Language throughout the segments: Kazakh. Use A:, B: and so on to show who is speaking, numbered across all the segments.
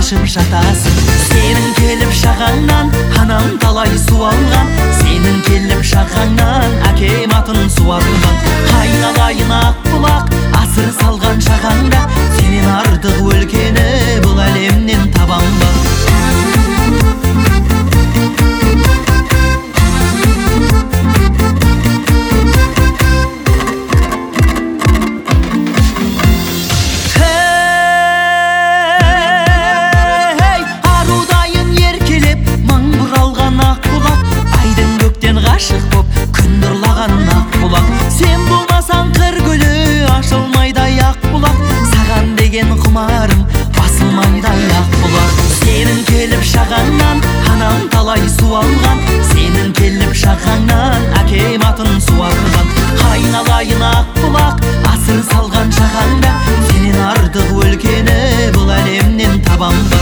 A: қашып жатасың. Сенің келіп шағаңнан анам талай су алған, сенің келіп шағаңнан әкем атын суарған. Айналайын ақ бұлақ асыр салған шағаңда, сенен артық өлкені бұл әлемнен табам ба? Ғашық боп күн нұрлаған ақ бұлақ, сен болмасаң қыр гүлі ашылмайдай ақ бұлақ, саған деген құмарым басылмайдай ақ бұлақ. Сенің келіп шағаңнан анам талай су алған, сенің келіп шағаңнан әкем атын суарған. Айналайын ақ бұлақ асыр салған шағаңда, сенен артық өлкені бұл әлемнен табам ба?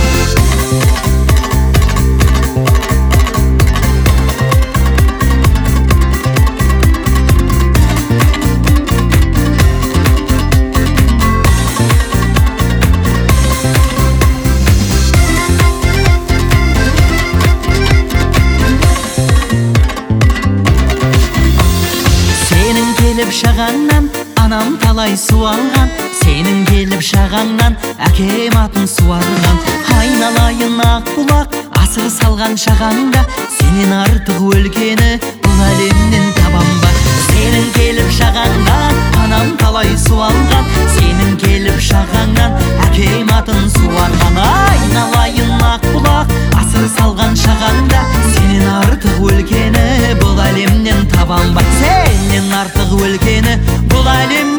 A: Келіп шағаңнан анам талай су алған, сенің келіп шағаңнан әкем атын суарған. Айналайын ақ бұлақ асыр салған шағаңда, сенен артық өлкені бұл әлемнен табам ба? Сенің келіп шағаңнан анам талай су алған, сенің келіп шағаңнан әкем атын суарған. Айналайын ақ бұлақ асыр салған шағаңда, сенен артық өлкені бұл әлемнен табам ба? Сенен артық өлкені бұл әлемнен